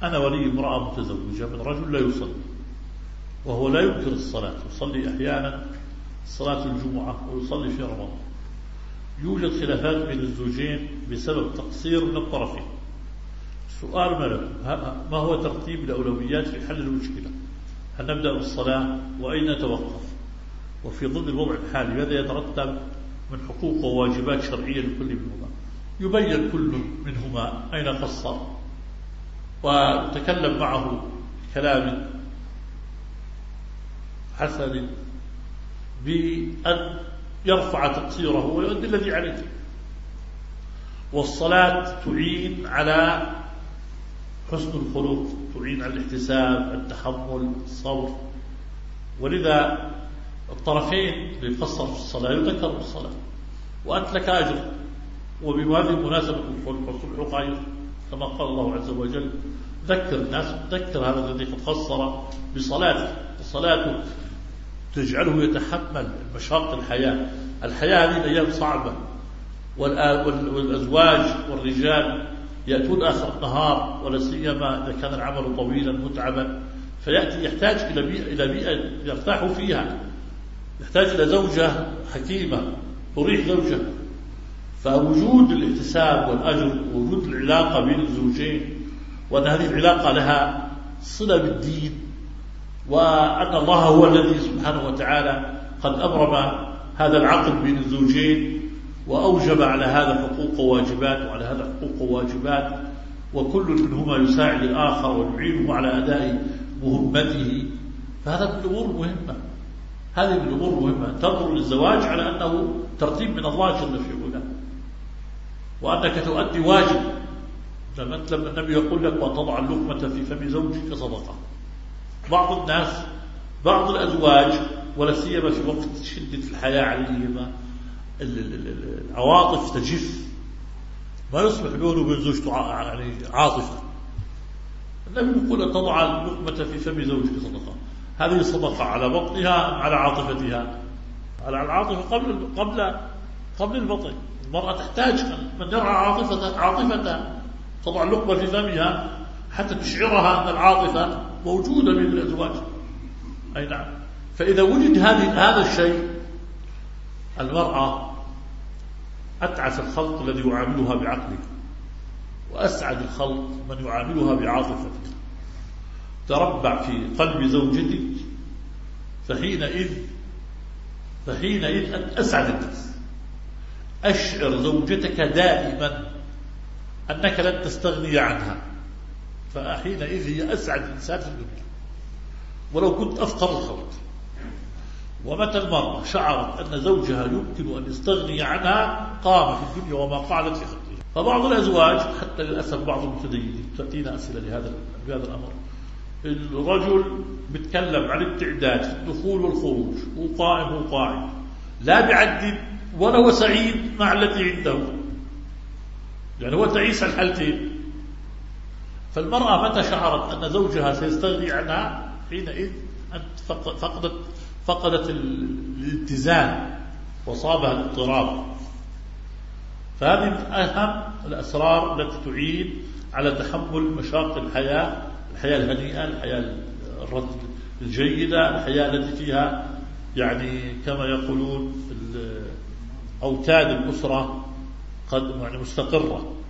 أنا ولي امرأة متزوجة من رجل لا يصلي، وهو لا ينكر الصلاة، يصلي أحيانا صلاة الجمعة ويصلي في رمضان. يوجد خلافات بين الزوجين بسبب تقصير من الطرفين. سؤال ما هو ترتيب الأولويات في حل المشكلة؟ هل نبدأ بالصلاة وأين نتوقف؟ وفي ظل الوضع الحالي ماذا يترتب من حقوق وواجبات شرعية لكل منهما؟ يبين كل منهما أين قصر، وتكلم معه كلام حسن بأن يرفع تقصيره ويؤدي الذي عليه. والصلاة تعين على حسن الخلق، تعين على الاحتساب، التحمل، الصبر، ولذا الطرفين اللي قصر في الصلاة يذكروا الصلاة وأنت لك أجر. وبهذه المناسبة الصلح خير كما قال الله عز وجل: ذكر الناس، ذكر هذا الذي قد قصر بصلاته. الصلاة تجعله يتحمل مشاق الحياة. هذه الأيام صعبة، والأزواج والرجال يأتون آخر النهار، ولا سيما إذا كان العمل طويلا متعبا، فيأتي يحتاج إلى بيئة يرتاح فيها، يحتاج إلى زوجة حكيمة تريح زوجها. فوجود الاحتساب والأجر ووجود العلاقة بين الزوجين، وأن هذه العلاقة لها صلة بالدين، وأن الله هو الذي سبحانه وتعالى قد أبرم هذا العقد بين الزوجين وأوجب على هذا حقوق وواجبات وعلى هذا حقوق وواجبات، وكل منهما يساعد الآخر ويعينه على أداء مهمته. فهذا من الأمور المهمة، هذه من الأمور المهمة. تنظر للزواج على أنه ترتيب من الله جل في علاه، وأنك تؤدي واجب. لما النبي يقول لك: وتضع اللقمة في فم زوجك صدقة. بعض الأزواج ولا سيما في وقت شدة الحياة عليهما العواطف تجف، ما يصبح بينه وبين زوجته يعني عاطفة. النبي يقول: تضع اللقمة في فم زوجك صدقة. هذه صدقة على بطنها أم على عاطفتها؟ على العاطفة قبل البطن. المرأة تحتاج من يرعى عاطفتها، تضع اللقمة في فمها حتى تشعرها أن العاطفة موجودة بين الأزواج. أي نعم. فإذا وجد هذا الشيء، المرأة أتعس الخلق الذي يعاملها بعقله، وأسعد الخلق من يعاملها بعاطفته. تربع في قلب زوجتك، فحينئذ أنت أسعد الناس. أشعر زوجتك دائما أنك لن تستغني عنها، فحينئذ هي أسعد إنسان في الدنيا ولو كنت أفقر الخلق. ومتى المرأة شعرت أن زوجها يمكن أن يستغني عنها قام في الدنيا وما قعدت في خلقها. فبعض الأزواج حتى للأسف بعض المتدينين تأتينا أسئلة لهذا الأمر، الرجل بيتكلم عن التعداد في الدخول والخروج، وقائم وقاعد، لا بعدد ولا هو سعيد مع التي عنده، يعني هو تعيس الحالتين. فالمرأة متى شعرت أن زوجها سيستغني عنها حينئذ أنت فقدت الاتزان وصابها الاضطراب. فهذه من أهم الأسرار التي تعين على تحمل مشاق الحياة الهنيئة، الحياة الجيدة، الحياة التي فيها يعني كما يقولون أوتاد الأسرة قد يعني مستقرة.